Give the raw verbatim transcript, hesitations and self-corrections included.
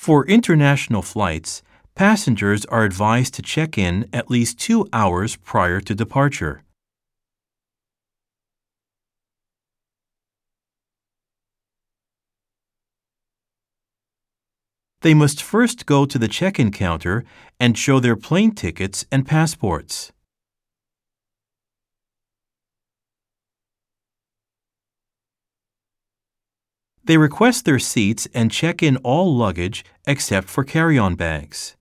For international flights, passengers are advised to check in at least two hours prior to departure. They must first go to the check-in counter and show their plane tickets and passports. They request their seats and check in all luggage except for carry-on bags.